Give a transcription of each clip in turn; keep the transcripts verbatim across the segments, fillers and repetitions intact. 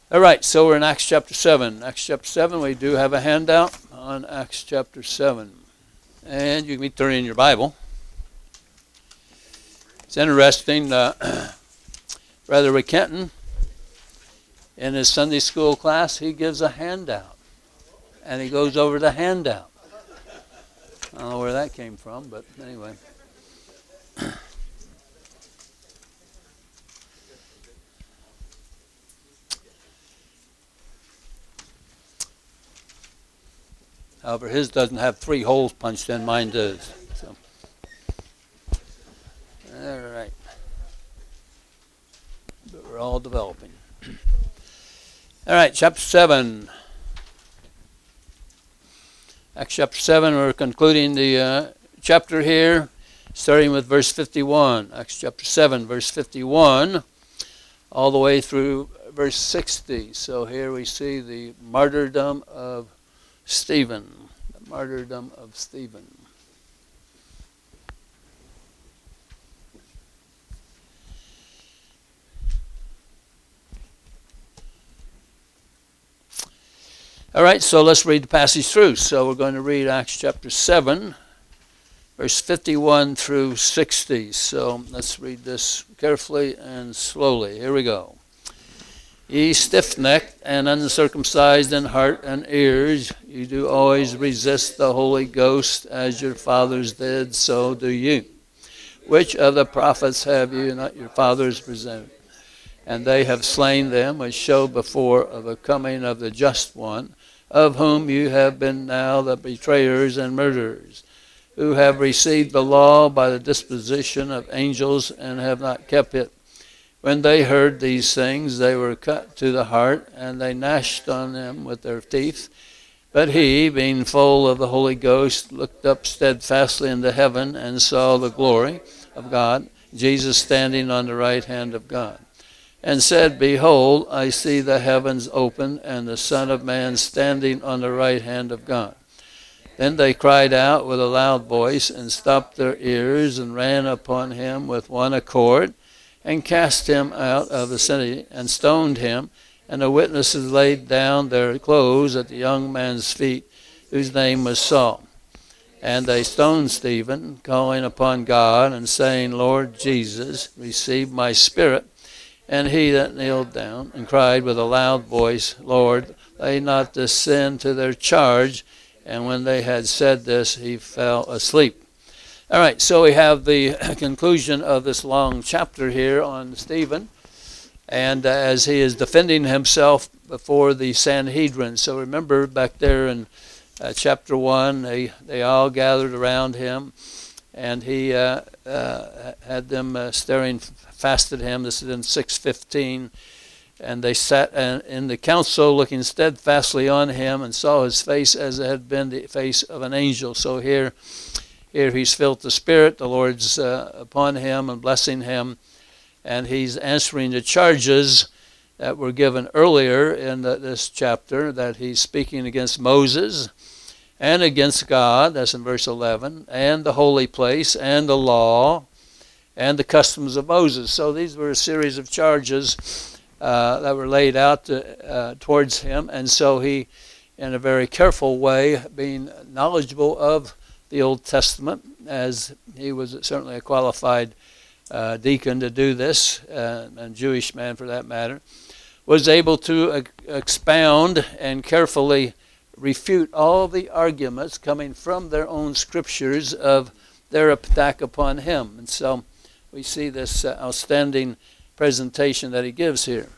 All right, so we're in Acts chapter seven. Acts chapter seven, we do have a handout on Acts chapter seven. And you can be turning in your Bible. It's interesting, uh, Brother Rick Kenton, in his Sunday school class, he gives a handout. And he goes over the handout. I don't know where that came from, but anyway. However, his doesn't have three holes punched in, mine does. So, all right. But we're all developing. All right, chapter seven. Acts chapter seven, we're concluding the uh, chapter here, starting with verse fifty-one. Acts chapter seven, verse fifty-one, all the way through verse sixty. So here we see the martyrdom of Stephen, the martyrdom of Stephen. All right, so let's read the passage through. So we're going to read Acts chapter seven, verse fifty-one through sixty. So let's read this carefully and slowly. Here we go. Ye stiff-necked and uncircumcised in heart and ears, you do always resist the Holy Ghost, as your fathers did, so do you. Which of the prophets have you not your fathers presented? And they have slain them, which showed before of the coming of the just one, of whom you have been now the betrayers and murderers, who have received the law by the disposition of angels and have not kept it. When they heard these things, they were cut to the heart, and they gnashed on them with their teeth. But he, being full of the Holy Ghost, looked up steadfastly into heaven and saw the glory of God, Jesus standing on the right hand of God, and said, Behold, I see the heavens open, and the Son of Man standing on the right hand of God. Then they cried out with a loud voice, and stopped their ears, and ran upon him with one accord, and cast him out of the city, and stoned him. And the witnesses laid down their clothes at the young man's feet, whose name was Saul. And they stoned Stephen, calling upon God, and saying, Lord Jesus, receive my spirit. And he that kneeled down and cried with a loud voice, Lord, lay not this sin to their charge. And when they had said this, he fell asleep. All right, so we have the conclusion of this long chapter here on Stephen, and uh, as he is defending himself before the Sanhedrin. So remember back there in uh, chapter one, they, they all gathered around him, and he uh, uh, had them uh, staring fast at him. This is in six fifteen. And they sat in the council looking steadfastly on him, and saw his face as it had been the face of an angel. So here, here he's filled with the Spirit. The Lord's uh, upon him and blessing him. And he's answering the charges that were given earlier in the, this chapter, that he's speaking against Moses and against God. That's in verse eleven. And the holy place and the law and the customs of Moses. So these were a series of charges Uh, that were laid out to, uh, towards him, and so he, in a very careful way, being knowledgeable of the Old Testament, as he was certainly a qualified uh, deacon to do this, uh, and Jewish man for that matter, was able to uh, expound and carefully refute all the arguments coming from their own scriptures of their attack upon him. And so we see this uh, outstanding presentation that he gives here.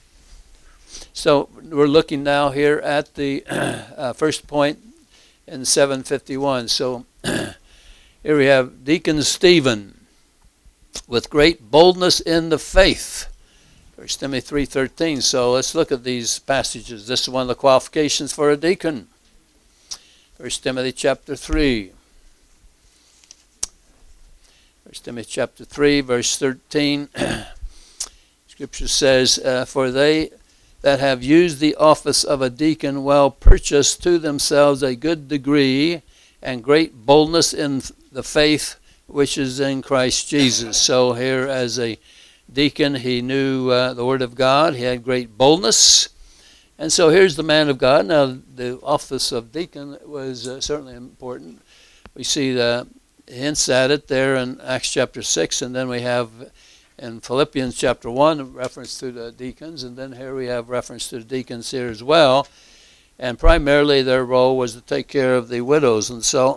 So we're looking now here at the uh, first point in seven fifty-one. So here we have Deacon Stephen with great boldness in the faith. First Timothy three thirteen. So let's look at these passages. This is one of the qualifications for a deacon. First Timothy chapter three. First Timothy chapter three, verse thirteen. Scripture says, uh, For they that have used the office of a deacon well purchase to themselves a good degree and great boldness in the faith which is in Christ Jesus. So here as a deacon, he knew uh, the Word of God. He had great boldness. And so here's the man of God. Now, the office of deacon was uh, certainly important. We see the hints at it there in Acts chapter six, and then we have in Philippians chapter one a reference to the deacons, and then here we have reference to the deacons here as well. And primarily their role was to take care of the widows. And so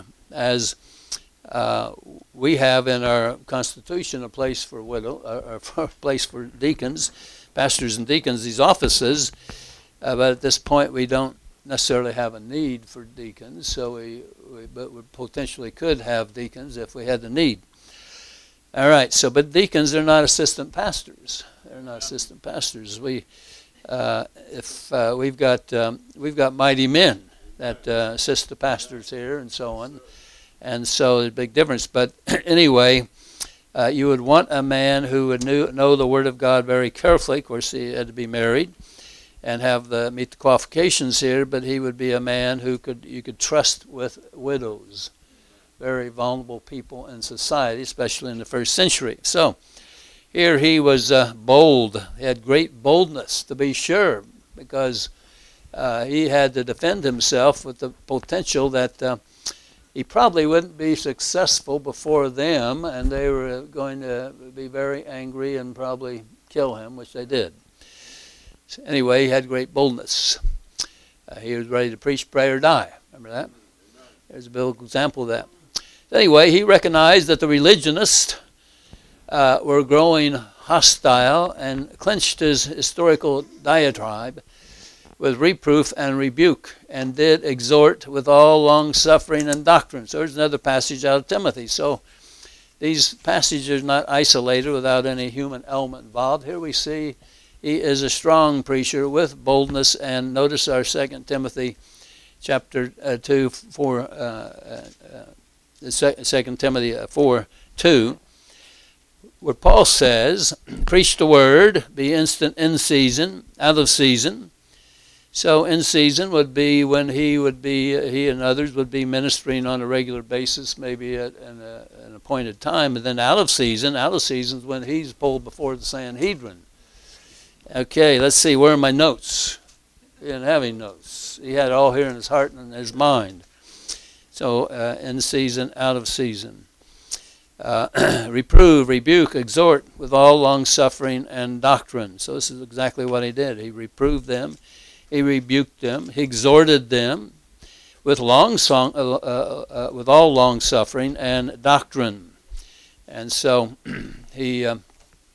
as uh, we have in our Constitution a place for widow, uh, or a place for deacons, pastors and deacons, these offices, uh, but at this point we don't necessarily have a need for deacons, so we, we but we potentially could have deacons if we had the need. All right, so but deacons, they're not assistant pastors. They're not assistant pastors. We uh, if uh, we've got um, we've got mighty men that uh, assist the pastors here and so on, and so there's a big difference. But anyway, uh, you would want a man who would knew, know the Word of God very carefully. Of course, he had to be married and have the meet the qualifications here, but he would be a man who could you could trust with widows, very vulnerable people in society, especially in the first century. So here he was uh, bold. He had great boldness, to be sure, because uh, he had to defend himself with the potential that uh, he probably wouldn't be successful before them, and they were going to be very angry and probably kill him, which they did. Anyway, he had great boldness. Uh, he was ready to preach, pray, or die. Remember that? There's a biblical example of that. Anyway, he recognized that the religionists uh, were growing hostile and clenched his historical diatribe with reproof and rebuke, and did exhort with all long-suffering and doctrine. So there's another passage out of Timothy. So these passages are not isolated without any human element involved. Here we see he is a strong preacher with boldness, and notice our Second Timothy chapter uh, two, four, uh, uh, Second Timothy four, two, where Paul says, "Preach the word, be instant in season, out of season." So in season would be when he would be, he and others would be ministering on a regular basis, maybe at an, uh, an appointed time, and then out of season, out of season is when he's pulled before the Sanhedrin. Okay, let's see, where are my notes? He didn't have any notes. He had it all here in his heart and in his mind. So, uh, in season, out of season. Uh, reprove, rebuke, exhort with all long-suffering and doctrine. So this is exactly what he did. He reproved them. He rebuked them. He exhorted them with long song, uh, uh, uh, with all long-suffering and doctrine. And so he... Uh,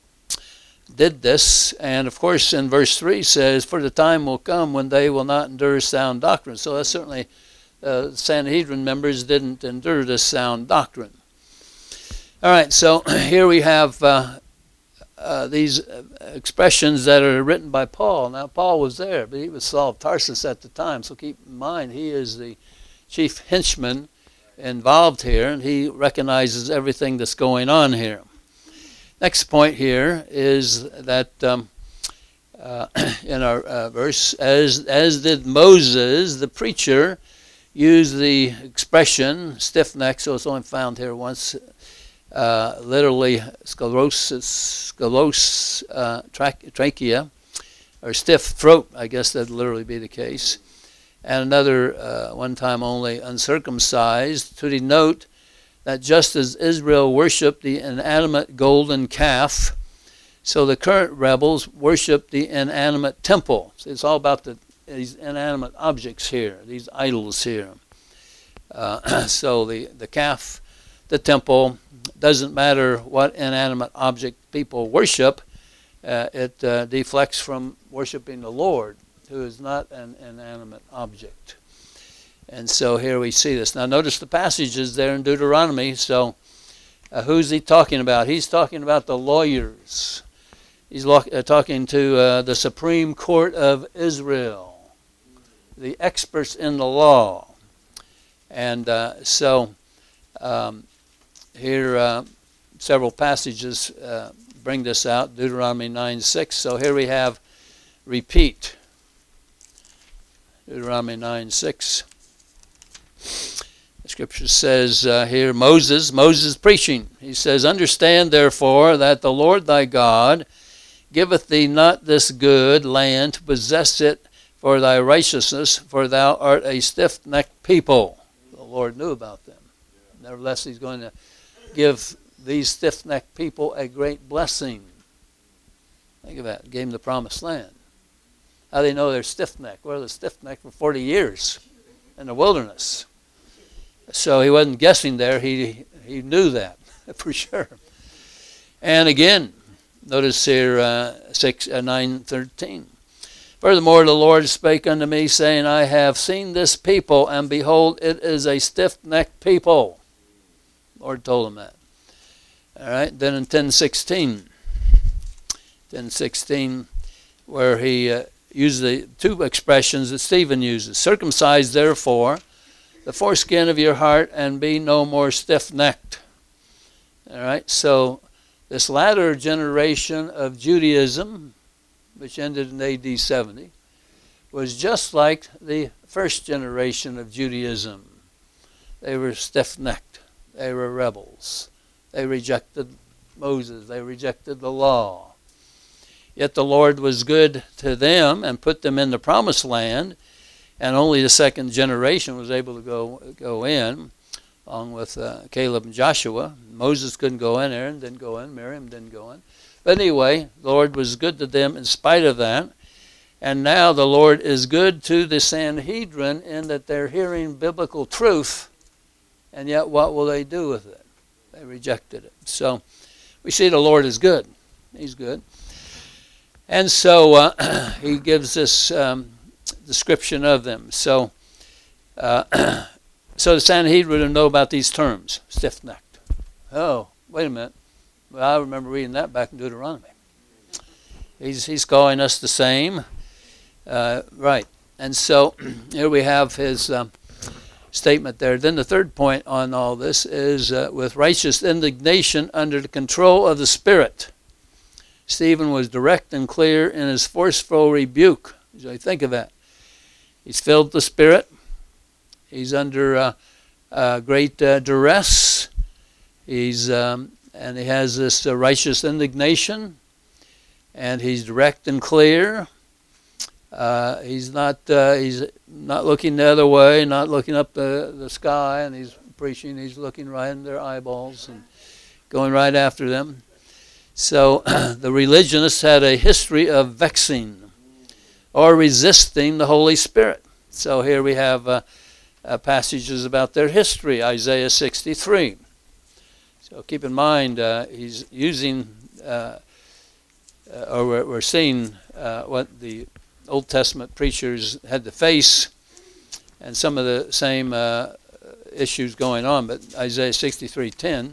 did this, and of course in verse three says, "For the time will come when they will not endure sound doctrine." So that's certainly uh, Sanhedrin members didn't endure this sound doctrine. All right, so here we have uh, uh, these expressions that are written by Paul. Now Paul was there, but he was Saul of Tarsus at the time, so keep in mind he is the chief henchman involved here, and he recognizes everything that's going on here. Next point here is that um, uh, in our uh, verse, as as did Moses, the preacher, use the expression stiff-necked, so it's only found here once, uh, literally sclerosis, scalos, uh, tra- trachea, or stiff throat, I guess that'd literally be the case. And another, uh, one time only, uncircumcised, to denote that just as Israel worshipped the inanimate golden calf, so the current rebels worship the inanimate temple. So it's all about the, these inanimate objects here, these idols here. Uh, so the, the calf, the temple, doesn't matter what inanimate object people worship, uh, it uh, deflects from worshiping the Lord, who is not an inanimate object. And so here we see this. Now notice the passages there in Deuteronomy. So uh, who's he talking about? He's talking about the lawyers. He's lo- uh, talking to uh, the Supreme Court of Israel, the experts in the law. And uh, so um, here uh, several passages uh, bring this out. Deuteronomy nine six. So here we have repeat. Deuteronomy nine six. The scripture says uh, here, Moses, Moses preaching. He says, "Understand therefore that the Lord thy God giveth thee not this good land to possess it for thy righteousness, for thou art a stiff-necked people. The Lord knew about them. Nevertheless, he's going to give these stiff-necked people a great blessing. Think of that. Gave them the promised land. How do they know they're stiff-necked? Well, they're stiff-necked for forty years in the wilderness. So he wasn't guessing there. He he knew that for sure. And again, notice here uh, six uh, nine thirteen. Furthermore, the Lord spake unto me, saying, I have seen this people, and behold, it is a stiff-necked people. The Lord told him that. All right. Then in ten sixteen, ten sixteen, where he uh, used the two expressions that Stephen uses: circumcise therefore the foreskin of your heart, and be no more stiff-necked. All right, so this latter generation of Judaism, which ended in A D seventy, was just like the first generation of Judaism. They were stiff-necked. They were rebels. They rejected Moses. They rejected the law. Yet the Lord was good to them and put them in the promised land, and only the second generation was able to go go in, along with uh, Caleb and Joshua. Moses couldn't go in, Aaron didn't go in, Miriam didn't go in. But anyway, the Lord was good to them in spite of that. And now the Lord is good to the Sanhedrin in that they're hearing biblical truth, and yet what will they do with it? They rejected it. So we see the Lord is good. He's good. And so uh, he gives this um, description of them. So uh, so the Sanhedrin would know about these terms, stiff-necked. Oh, wait a minute. Well, I remember reading that back in Deuteronomy. He's he's calling us the same. Uh, right. And so here we have his um, statement there. Then the third point on all this is uh, with righteous indignation under the control of the Spirit. Stephen was direct and clear in his forceful rebuke. So think of that. He's filled with the Spirit. He's under uh, uh, great uh, duress. He's um, and he has this uh, righteous indignation, and he's direct and clear. Uh, he's not uh, he's not looking the other way, not looking up the, the sky, and he's preaching. He's looking right in their eyeballs and going right after them. So the religionists had a history of vexing or resisting the Holy Spirit. So here we have uh, uh, passages about their history, Isaiah sixty-three. So keep in mind, uh, he's using, uh, uh, or we're, we're seeing uh, what the Old Testament preachers had to face, and some of the same uh, issues going on. But Isaiah sixty-three ten,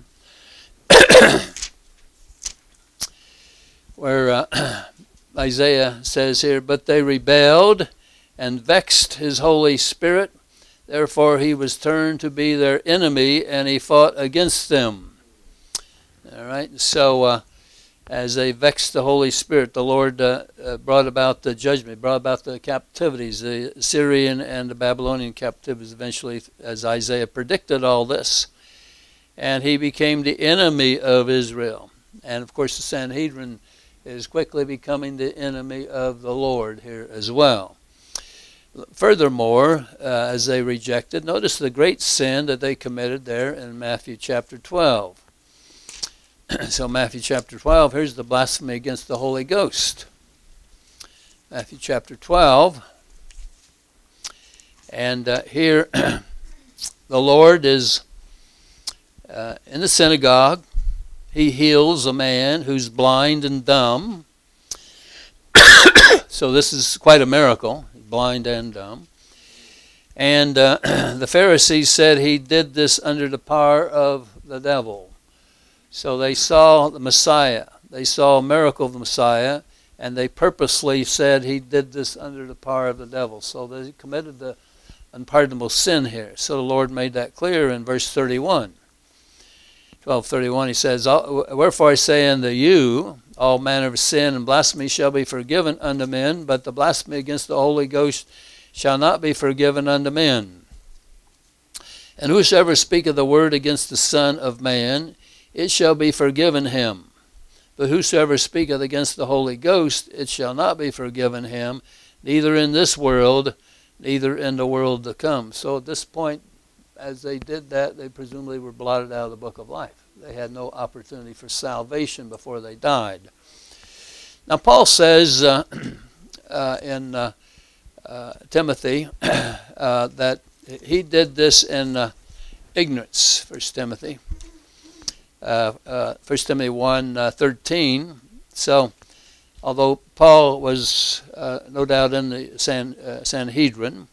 where uh, Isaiah says here, but they rebelled and vexed his Holy Spirit. Therefore he was turned to be their enemy, and he fought against them. All right, so uh, as they vexed the Holy Spirit, the Lord uh, uh, brought about the judgment, brought about the captivities, the Syrian and the Babylonian captivities eventually, as Isaiah predicted all this. And he became the enemy of Israel. And of course the Sanhedrin is quickly becoming the enemy of the Lord here as well. Furthermore, uh, as they rejected, notice the great sin that they committed there in Matthew chapter twelve. So Matthew chapter twelve, here's the blasphemy against the Holy Ghost. Matthew chapter twelve. And uh, here the Lord is uh, in the synagogue. He heals a man who's blind and dumb. So this is quite a miracle, blind and dumb. And uh, the Pharisees said he did this under the power of the devil. So they saw the Messiah. They saw a miracle of the Messiah, and they purposely said he did this under the power of the devil. So they committed the unpardonable sin here. So the Lord made that clear in verse thirty-one. twelve thirty-one, he says, wherefore I say unto you, all manner of sin and blasphemy shall be forgiven unto men, but the blasphemy against the Holy Ghost shall not be forgiven unto men. And whosoever speaketh the word against the Son of Man, it shall be forgiven him. But whosoever speaketh against the Holy Ghost, it shall not be forgiven him, neither in this world, neither in the world to come. So at this point, as they did that, they presumably were blotted out of the book of life. They had no opportunity for salvation before they died. Now Paul says uh, uh, in uh, uh, Timothy uh, that he did this in uh, ignorance, First Timothy. Uh, uh, First Timothy one uh, thirteen. So, although Paul was uh, no doubt in the San, uh, Sanhedrin,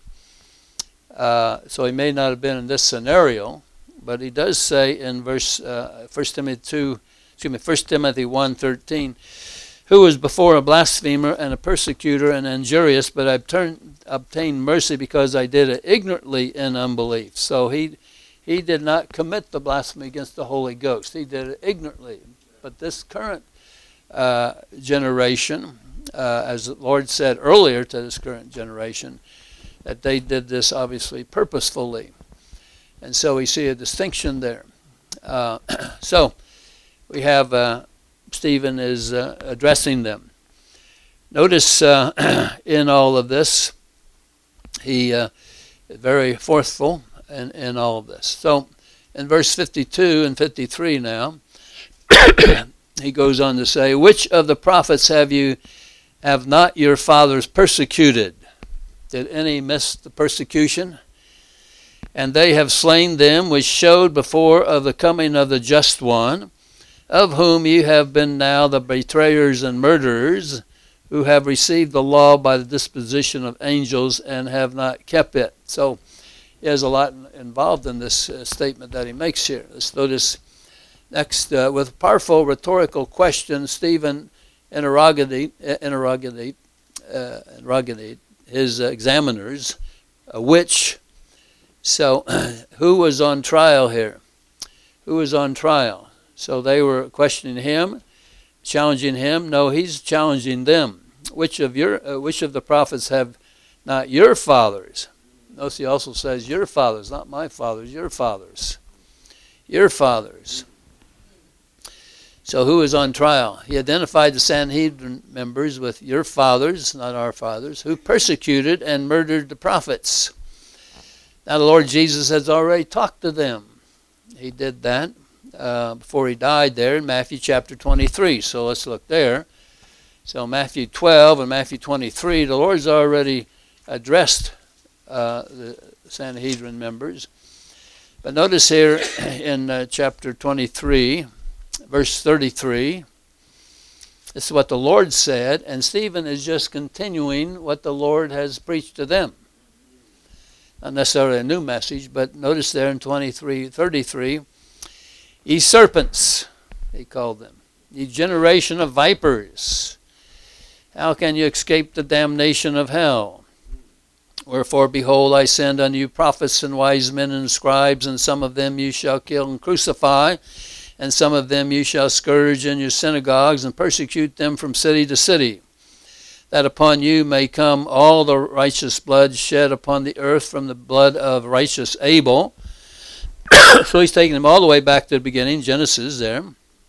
uh, so he may not have been in this scenario, but he does say in verse uh, First Timothy two, excuse me, First Timothy one thirteen, who was before a blasphemer and a persecutor and injurious, but I've turned, obtained mercy because I did it ignorantly in unbelief. So he he did not commit the blasphemy against the Holy Ghost. He did it ignorantly. But this current uh, generation, uh, as the Lord said earlier to this current generation, that they did this obviously purposefully. And so we see a distinction there. Uh, so we have uh, Stephen is uh, addressing them. Notice uh, in all of this, he uh, is very forceful in, in all of this. So in verse fifty-two and fifty-three now, he goes on to say, which of the prophets have you have not your fathers persecuted? Did any miss the persecution? And they have slain them which showed before of the coming of the just one, of whom you have been now the betrayers and murderers, who have received the law by the disposition of angels and have not kept it. So there's a lot involved in this uh, statement that he makes here. Let's notice next, uh, with powerful rhetorical question, Stephen interrogate, interrogate, uh, interrogate his uh, examiners, uh, which, so who was on trial here? Who was on trial? So they were questioning him, challenging him. No, he's challenging them. Which of your, uh, which of the prophets have not your fathers? Notice he also says your fathers, not my fathers, your fathers. Your fathers. So who is on trial? He identified the Sanhedrin members with your fathers, not our fathers, who persecuted and murdered the prophets. Now the Lord Jesus has already talked to them. He did that uh, before he died there in Matthew chapter twenty-three. So let's look there. So Matthew twelve and Matthew twenty-three, the Lord's already addressed uh, the Sanhedrin members. But notice here in uh, chapter twenty-three, verse thirty-three, this is what the Lord said, and Stephen is just continuing what the Lord has preached to them. Not necessarily a new message, but notice there in twenty-three thirty-three, ye serpents, he called them, ye generation of vipers, how can you escape the damnation of hell? Wherefore, behold, I send unto you prophets and wise men and scribes, and some of them you shall kill and crucify, and some of them you shall scourge in your synagogues, and persecute them from city to city, that upon you may come all the righteous blood shed upon the earth from the blood of righteous Abel. So he's taking them all the way back to the beginning, Genesis there,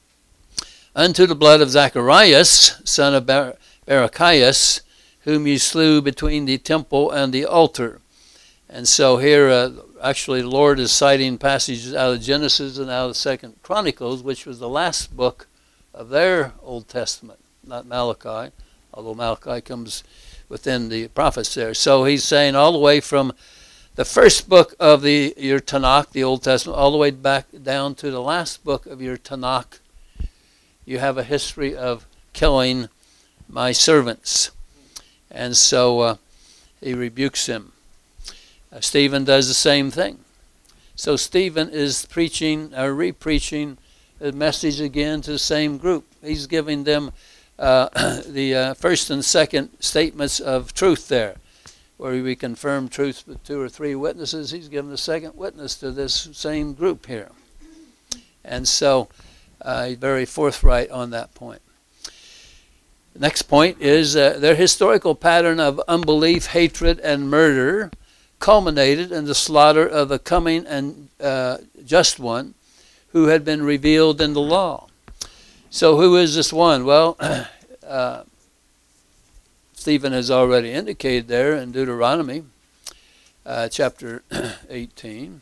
unto the blood of Zacharias, son of Bar- Barachias, whom you slew between the temple and the altar. And so here, uh, actually, the Lord is citing passages out of Genesis and out of Second Chronicles, which was the last book of their Old Testament, not Malachi, although Malachi comes within the prophets there. So he's saying all the way from the first book of the your Tanakh, the Old Testament, all the way back down to the last book of your Tanakh, you have a history of killing my servants. And so uh, he rebukes him. Uh, Stephen does the same thing. So Stephen is preaching, or re-preaching the message again to the same group. He's giving them uh, the uh, first and second statements of truth there, where we confirm truth with two or three witnesses. He's giving the second witness to this same group here. And so uh, he's very forthright on that point. The next point is uh, their historical pattern of unbelief, hatred, and murder culminated in the slaughter of the coming and uh, just one who had been revealed in the law. So who is this one? Well, uh, Stephen has already indicated there in Deuteronomy uh, chapter eighteen,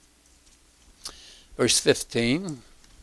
verse fifteen.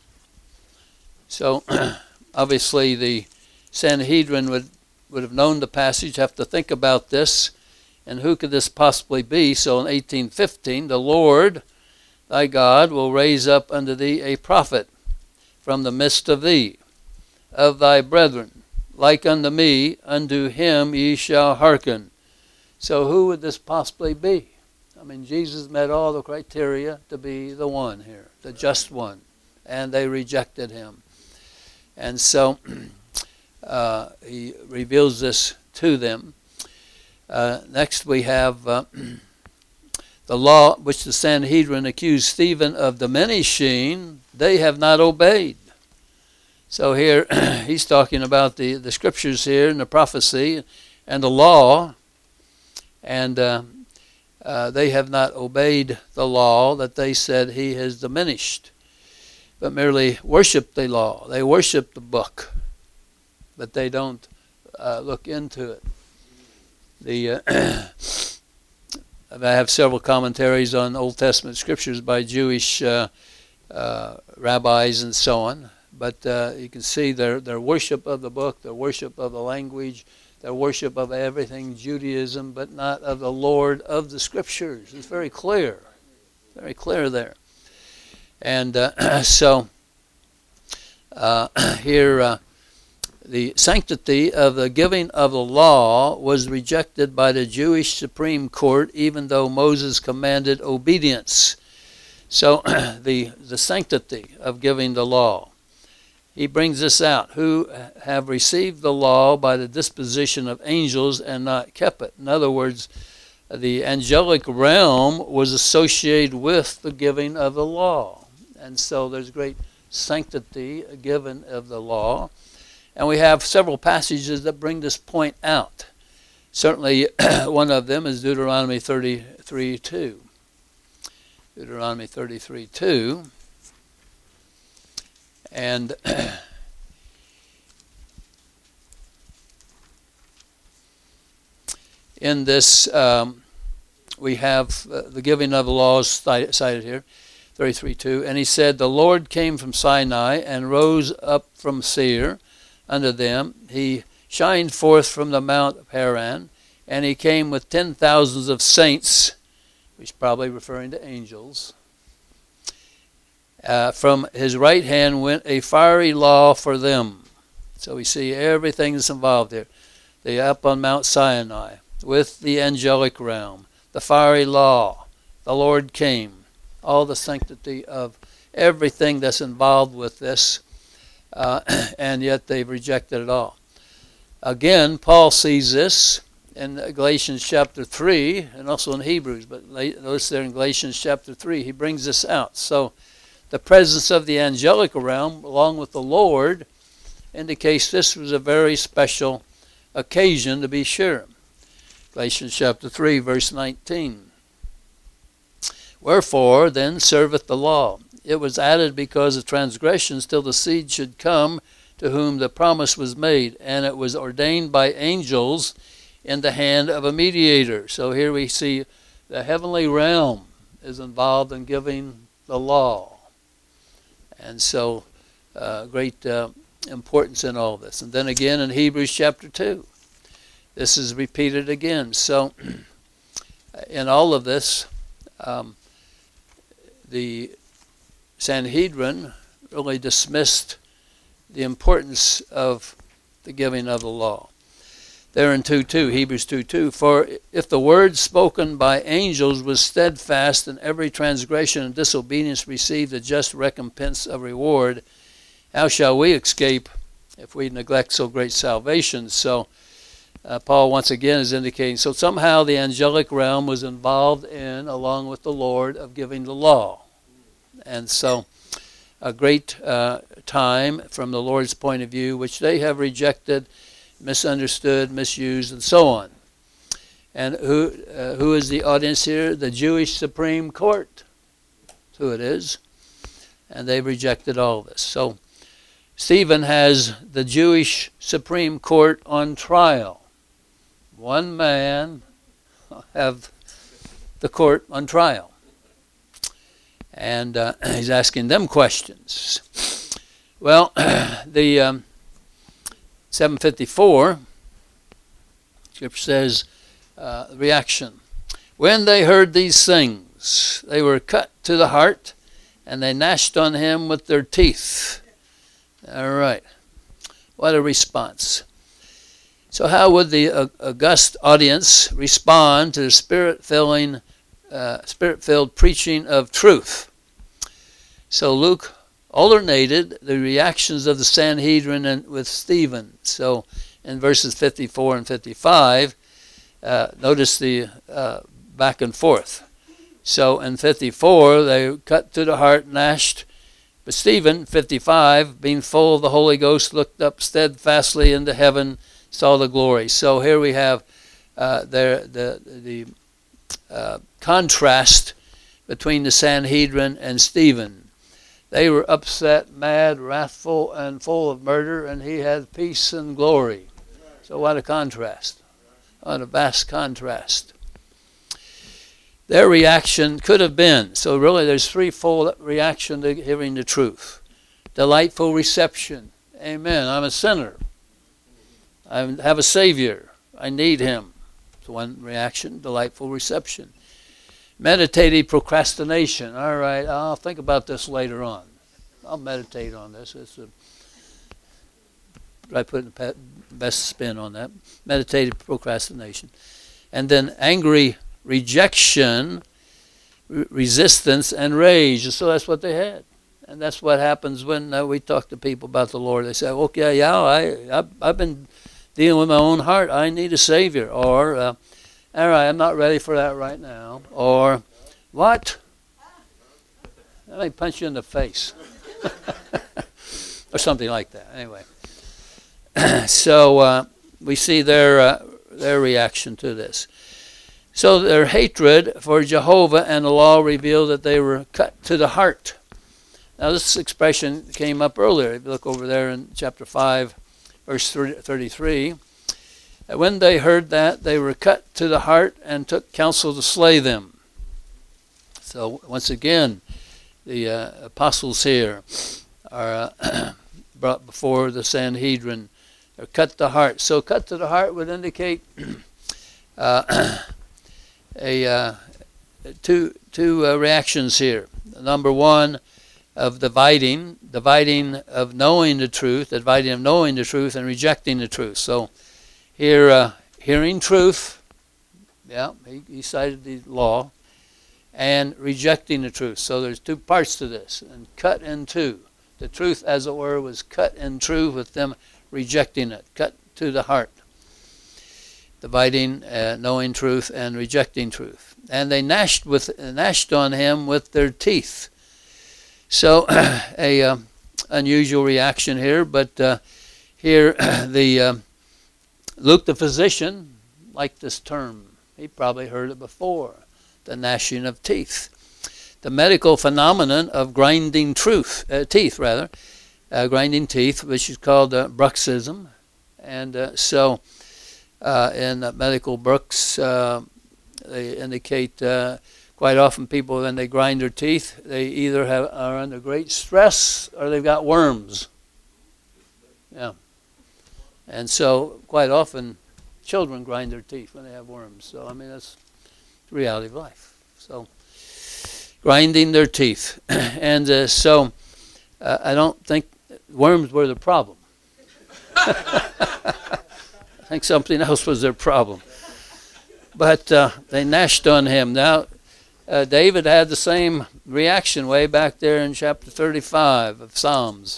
So obviously the Sanhedrin would, would have known the passage, have to think about this, and who could this possibly be? So in eighteen fifteen, the Lord thy God will raise up unto thee a prophet from the midst of thee, of thy brethren, like unto me, unto him ye shall hearken. So who would this possibly be? I mean, Jesus met all the criteria to be the one here, the just one, and they rejected him. And so uh, he reveals this to them. Uh, next we have uh, the law which the Sanhedrin accused Stephen of diminishing, they have not obeyed. So here he's talking about the, the scriptures here and the prophecy and the law, and uh, uh, they have not obeyed the law that they said he has diminished, but merely worship the law. They worship the book, but they don't uh, look into it. The uh, I have several commentaries on Old Testament scriptures by Jewish uh, uh, rabbis and so on, but uh, you can see their, their worship of the book, their worship of the language, their worship of everything Judaism, but not of the Lord of the scriptures. It's very clear, very clear there. And uh, so uh, here uh, the sanctity of the giving of the law was rejected by the Jewish Supreme Court, even though Moses commanded obedience. So the the sanctity of giving the law. He brings this out, who have received the law by the disposition of angels and not kept it. In other words, the angelic realm was associated with the giving of the law. And so there's great sanctity given of the law. And we have several passages that bring this point out. Certainly one of them is Deuteronomy thirty-three two. Deuteronomy thirty-three two. And in this, um, we have uh, the giving of the laws cited here, thirty-three two. And he said, the Lord came from Sinai and rose up from Seir unto them. He shined forth from the Mount of Haran, and he came with ten thousands of saints, which is probably referring to angels. Uh, from his right hand went a fiery law for them. So we see everything that's involved there. They up on Mount Sinai with the angelic realm, the fiery law, the Lord came, all the sanctity of everything that's involved with this, uh, and yet they've rejected it all. Again, Paul sees this in Galatians chapter three and also in Hebrews, but notice there in Galatians chapter three, he brings this out. So the presence of the angelic realm, along with the Lord, indicates this was a very special occasion to be sure. Galatians chapter three, verse nineteen. Wherefore then serveth the law? It was added because of transgressions, till the seed should come to whom the promise was made, and it was ordained by angels in the hand of a mediator. So here we see the heavenly realm is involved in giving the law. And so, uh, great uh, importance in all this. And then again in Hebrews chapter two, this is repeated again. So, in all of this, um, the Sanhedrin really dismissed the importance of the giving of the law. There in two two, Hebrews two two, for if the word spoken by angels was steadfast, and every transgression and disobedience received a just recompense of reward, how shall we escape if we neglect so great salvation? So uh, Paul once again is indicating, so somehow the angelic realm was involved in, along with the Lord, of giving the law. And so a great uh, time from the Lord's point of view, which they have rejected, misunderstood, misused, and so on. And who uh, who is the audience here? The Jewish Supreme Court. That's who it is. And they've rejected all this. So Stephen has the Jewish Supreme Court on trial. one man have the court on trial. And uh, he's asking them questions. Well, the um, seven fifty-four, Scripture says, uh, reaction. When they heard these things, they were cut to the heart, and they gnashed on him with their teeth. All right. What a response. So how would the uh, august audience respond to the spirit-filling, uh, spirit-filled preaching of truth? So Luke alternated the reactions of the Sanhedrin and with Stephen. So in verses fifty-four and fifty-five, uh, notice the uh, back and forth. So in fifty-four, they cut to the heart, gnashed. But Stephen, fifty-five, being full of the Holy Ghost, looked up steadfastly into heaven, saw the glory. So here we have uh, the the, the uh, contrast between the Sanhedrin and Stephen. They were upset, mad, wrathful, and full of murder, and he had peace and glory. So what a contrast. What a vast contrast. Their reaction could have been, so really there's threefold reaction to hearing the truth. Delightful reception. Amen. I'm a sinner. I have a Savior. I need him. It's one reaction, delightful reception. Meditative procrastination. All right, I'll think about this later on. I'll meditate on this. It's a, I put the best spin on that. Meditative procrastination. And then angry rejection, re- resistance, and rage. So that's what they had. And that's what happens when uh, we talk to people about the Lord. They say, okay, yeah, I, I, I've been dealing with my own heart. I need a Savior. Or, uh, all right, I'm not ready for that right now. Or, what? Let me punch you in the face. Or something like that. Anyway. so uh, we see their uh, their reaction to this. So their hatred for Jehovah and the law revealed that they were cut to the heart. Now this expression came up earlier. If you look over there in chapter five, verse thirty-three. When they heard that, they were cut to the heart and took counsel to slay them. So once again, the uh, apostles here are uh, brought before the Sanhedrin. They're cut to the heart. So cut to the heart would indicate uh, a uh, two two uh, reactions here. Number one, of dividing, dividing of knowing the truth, dividing of knowing the truth and rejecting the truth. So here, uh, hearing truth, yeah, he, he cited the law, and rejecting the truth. So there's two parts to this, and cut in two. The truth, as it were, was cut in two with them rejecting it, cut to the heart. Dividing, uh, knowing truth, and rejecting truth. And they gnashed with gnashed on him with their teeth. So a uh, unusual reaction here, but uh, here the uh, Luke the physician liked this term. He probably heard it before, the gnashing of teeth. The medical phenomenon of grinding truth, uh, teeth, rather, uh, grinding teeth, which is called uh, bruxism. And uh, so uh, in uh, medical books, uh, they indicate uh, quite often people, when they grind their teeth, they either have, are under great stress or they've got worms. Yeah. And so quite often children grind their teeth when they have worms. So, I mean, that's the reality of life. So, grinding their teeth. and uh, so, uh, I don't think worms were the problem. I think something else was their problem. But uh, they gnashed on him. Now, uh, David had the same reaction way back there in chapter thirty-five of Psalms.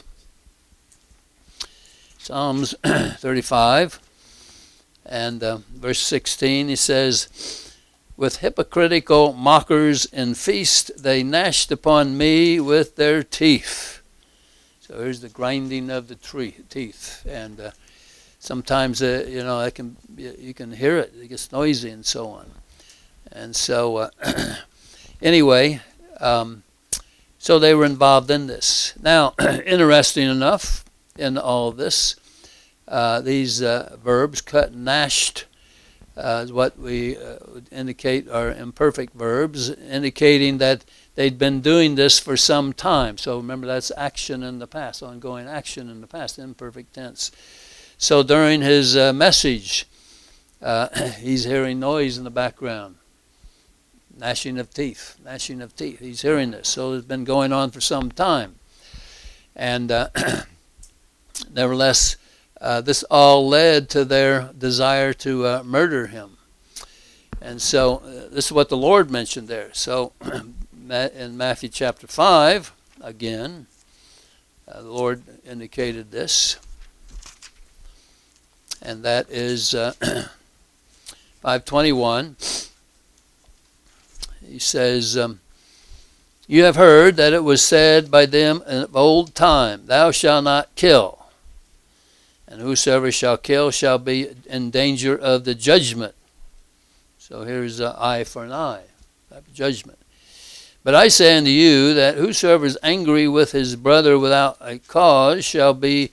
Psalms thirty-five and uh, verse sixteen, he says, with hypocritical mockers in feast, they gnashed upon me with their teeth. So here's the grinding of the tree, teeth. And uh, sometimes, uh, you know, I can you can hear it. It gets noisy and so on. And so, uh, anyway, um, so they were involved in this. Now, interesting enough, in all of this, uh, these uh, verbs, cut, gnashed, uh, is what we uh, would indicate are imperfect verbs, indicating that they'd been doing this for some time. So remember, that's action in the past, ongoing action in the past, imperfect tense. So during his uh, message, uh, he's hearing noise in the background. Gnashing of teeth, gnashing of teeth. He's hearing this. So it's been going on for some time. And uh, nevertheless, uh, this all led to their desire to uh, murder him. And so uh, this is what the Lord mentioned there. So in Matthew chapter five, again, uh, the Lord indicated this. And that is uh, five twenty-one. He says, um, you have heard that it was said by them of old time, thou shalt not kill. And whosoever shall kill shall be in danger of the judgment. So here's an eye for an eye, type of judgment. But I say unto you that whosoever is angry with his brother without a cause shall be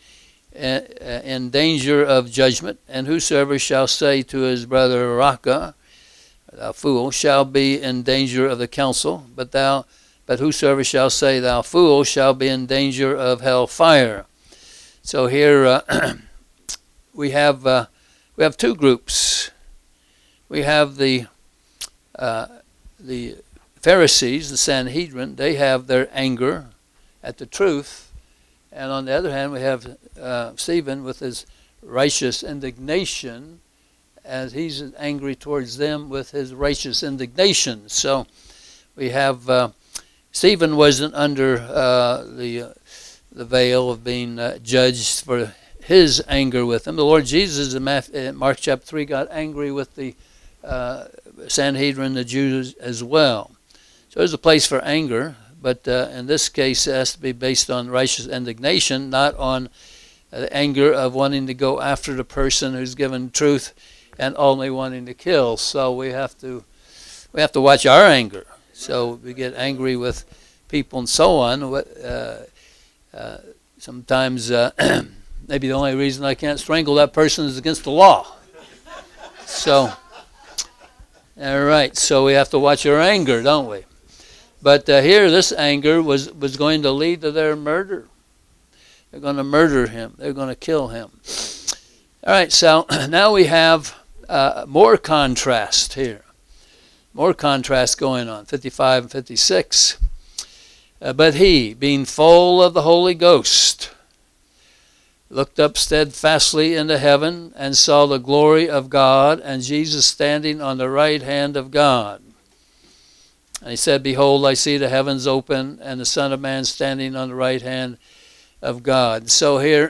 in danger of judgment. And whosoever shall say to his brother, Raca, thou fool, shall be in danger of the council, but thou, but whosoever shall say thou fool shall be in danger of hell fire. So here uh, we have uh, we have two groups. We have the uh, the Pharisees, the Sanhedrin. They have their anger at the truth, and on the other hand, we have uh, Stephen with his righteous indignation, as he's angry towards them with his righteous indignation. So we have uh, Stephen wasn't under uh, the uh, the veil of being uh, judged for his anger with them. The Lord Jesus in Mark chapter three got angry with the uh, Sanhedrin, the Jews as well. So there's a place for anger, but uh, in this case it has to be based on righteous indignation, not on uh, the anger of wanting to go after the person who's given truth and only wanting to kill. So we have to we have to watch our anger. So we get angry with people and so on. Uh, uh, sometimes uh, maybe the only reason I can't strangle that person is against the law. So, all right. So we have to watch our anger, don't we? But uh, here, this anger was was going to lead to their murder. They're going to murder him. They're going to kill him. All right. So now we have Uh, more contrast here. More contrast going on. fifty-five and fifty-six. Uh, but he, being full of the Holy Ghost, looked up steadfastly into heaven and saw the glory of God and Jesus standing on the right hand of God. And he said, behold, I see the heavens open and the Son of Man standing on the right hand of God. So here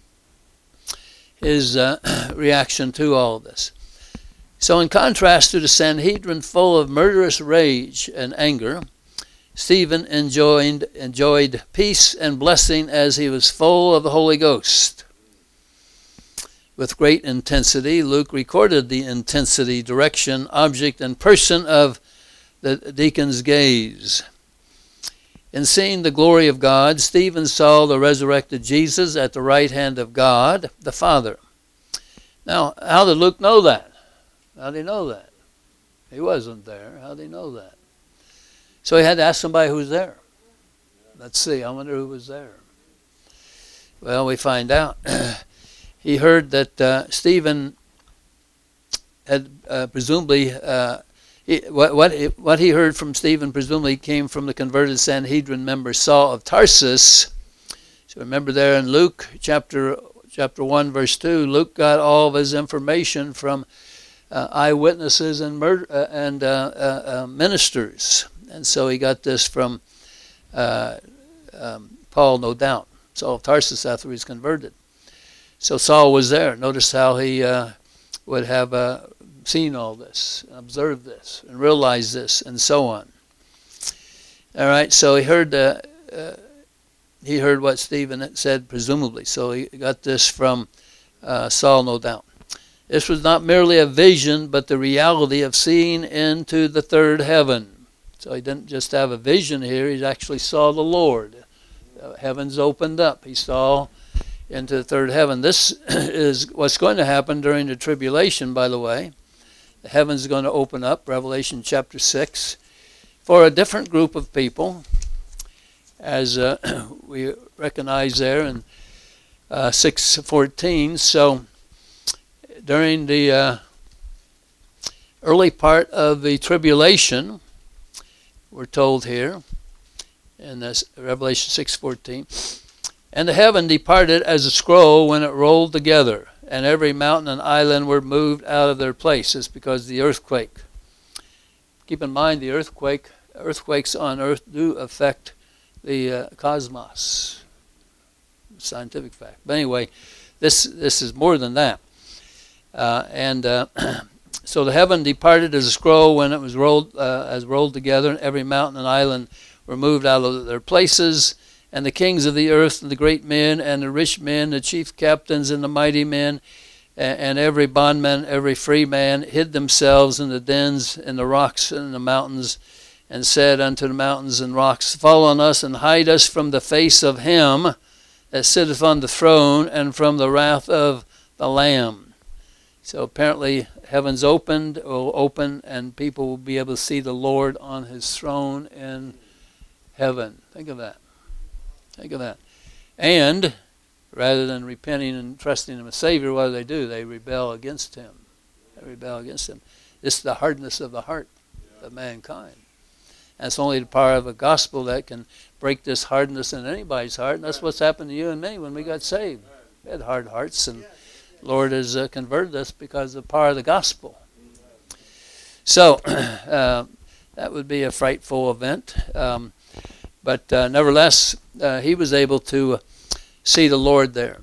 his uh, reaction to all of this. So in contrast to the Sanhedrin full of murderous rage and anger, Stephen enjoyed, enjoyed peace and blessing as he was full of the Holy Ghost. With great intensity, Luke recorded the intensity, direction, object, and person of the deacon's gaze. In seeing the glory of God, Stephen saw the resurrected Jesus at the right hand of God, the Father. Now, how did Luke know that? How did he know that? He wasn't there. How did he know that? So he had to ask somebody who was there. Let's see. I wonder who was there. Well, we find out. He heard that uh, Stephen had uh, presumably, uh, he, what, what, what he heard from Stephen presumably came from the converted Sanhedrin member Saul of Tarsus. So remember there in Luke chapter chapter one, verse two, Luke got all of his information from Uh, eyewitnesses and murder, uh, and uh, uh, uh, ministers. And so he got this from uh, um, Paul, no doubt. Saul of Tarsus after he was converted. So Saul was there. Notice how he uh, would have uh, seen all this, observed this, and realized this, and so on. All right, so he heard uh, uh, he heard what Stephen had said, presumably. So he got this from uh, Saul, no doubt. This was not merely a vision, but the reality of seeing into the third heaven. So he didn't just have a vision here, he actually saw the Lord. The heavens opened up. He saw into the third heaven. This is what's going to happen during the tribulation, by the way. the heavens are going to open up, Revelation chapter six, for a different group of people, as uh, we recognize there in uh, six fourteen. So during the uh, early part of the tribulation, we're told here in this Revelation six fourteen, and the heaven departed as a scroll when it rolled together, and every mountain and island were moved out of their places because of the earthquake. Keep in mind, the earthquake, earthquakes on Earth do affect the uh, cosmos. Scientific fact. But anyway, this this is more than that. Uh, and uh, so the heaven departed as a scroll when it was rolled uh, as rolled together, and every mountain and island were moved out of their places. And the kings of the earth, and the great men, and the rich men, the chief captains, and the mighty men, and, and every bondman, every free man, hid themselves in the dens, in the rocks, and the mountains, and said unto the mountains and rocks, Fall on us, and hide us from the face of him that sitteth on the throne, and from the wrath of the Lamb. So apparently heaven's opened, will open, and people will be able to see the Lord on his throne in heaven. Think of that. Think of that. And rather than repenting and trusting him as Savior, what do they do? They rebel against him. They rebel against him. This is the hardness of the heart of mankind. And it's only the power of the gospel that can break this hardness in anybody's heart. And that's what's happened to you and me when we got saved. We had hard hearts, and the Lord has uh, converted us because of the power of the gospel. So uh, that would be a frightful event. Um, But uh, nevertheless, uh, he was able to see the Lord there.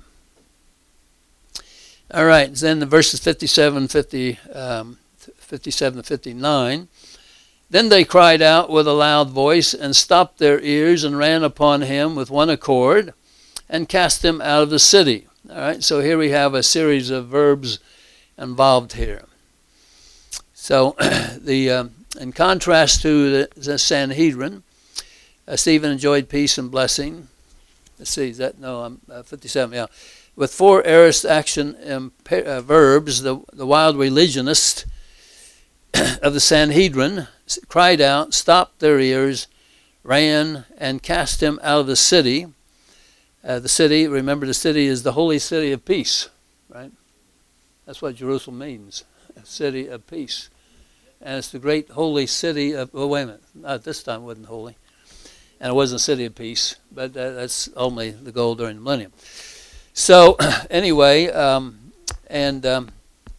All right, then the verses fifty-seven, fifty, um, fifty-seven to fifty-nine. Then they cried out with a loud voice and stopped their ears and ran upon him with one accord and cast him out of the city. All right, so here we have a series of verbs involved here. So the um, in contrast to the, the Sanhedrin, Uh, Stephen enjoyed peace and blessing. Let's see, is that, no, I'm uh, fifty-seven, yeah. With four aorist action imper- uh, verbs, the, the wild religionists of the Sanhedrin cried out, stopped their ears, ran, and cast him out of the city. Uh, the city, remember the city is the holy city of peace, right? That's what Jerusalem means, a city of peace. And it's the great holy city of, well, wait a minute, not this time it wasn't holy. And it wasn't a city of peace, but that's only the goal during the millennium. So anyway, um, and um,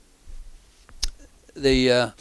the uh,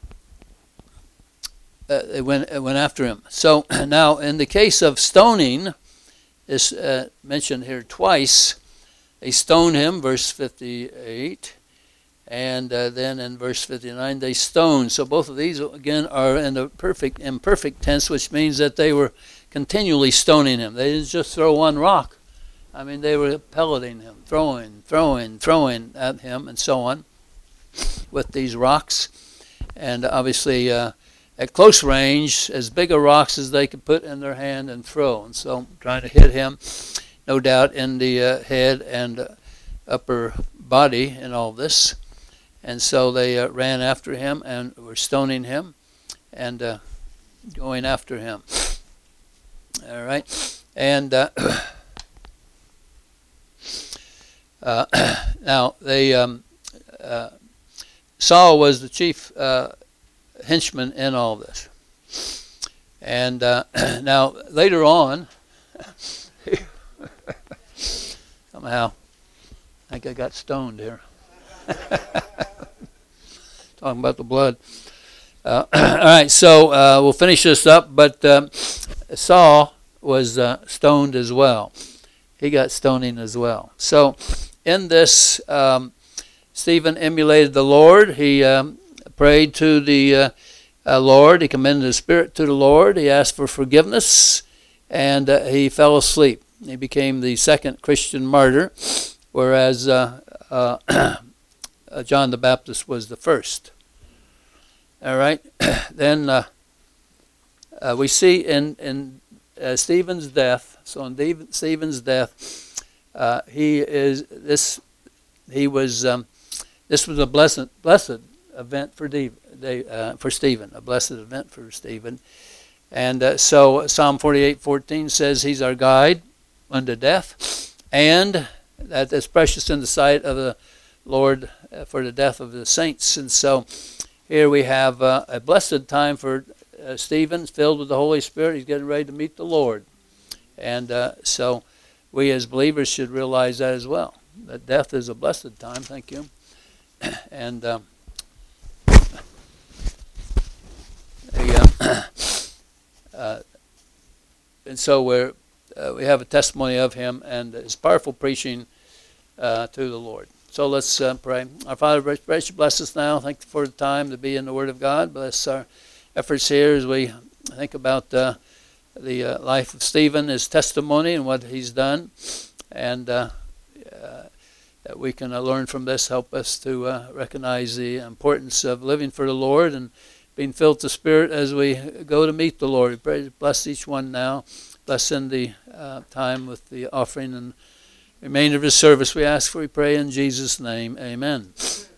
uh, they went uh, went after him. So now, in the case of stoning, is uh, mentioned here twice. They stoned him, verse fifty-eight, and uh, then in verse fifty-nine they stoned. So both of these again are in the perfect imperfect tense, which means that they were continually stoning him. They didn't just throw one rock. I mean, they were pelleting him, throwing, throwing, throwing at him, and so on, with these rocks. And obviously, uh, at close range, as big a rocks as they could put in their hand and throw. And so, trying to hit him, no doubt, in the uh, head and uh, upper body in all this. And so they uh, ran after him and were stoning him and uh, going after him. All right, and uh, uh, now they um, uh, Saul was the chief uh, henchman in all this, and uh, now later on, somehow, I think I got stoned here. Talking about the blood. Uh, all right, so uh, we'll finish this up, but um, Saul was uh, stoned as well. He got stoning as well. So in this, um, Stephen emulated the Lord. He um, prayed to the uh, uh, Lord. He commended his spirit to the Lord. He asked for forgiveness, and uh, he fell asleep. He became the second Christian martyr, whereas uh, uh, John the Baptist was the first. All right, then uh, uh, we see in in uh, Stephen's death. So in David, Stephen's death, uh, he is this. He was. Um, this was a blessed blessed event for Dave, uh, for Stephen, a blessed event for Stephen. And uh, so Psalm forty-eight fourteen says he's our guide unto death, and that is precious in the sight of the Lord uh, for the death of the saints. And so here we have uh, a blessed time for uh, Stephen, filled with the Holy Spirit. He's getting ready to meet the Lord. And uh, so we as believers should realize that as well, that death is a blessed time. Thank you. And um, uh, uh, and so we're uh, we have a testimony of him and his powerful preaching uh, to the Lord. So let's uh, pray. Our Father, bless us now. Thank you for the time to be in the Word of God. Bless our efforts here as we think about uh, the uh, life of Stephen, his testimony, and what he's done, and uh, uh, that we can uh, learn from this. Help us to uh, recognize the importance of living for the Lord and being filled with the Spirit as we go to meet the Lord. We pray, bless each one now. Bless in the uh, time with the offering and remainder of his service. We ask for, we pray in Jesus' name. Amen.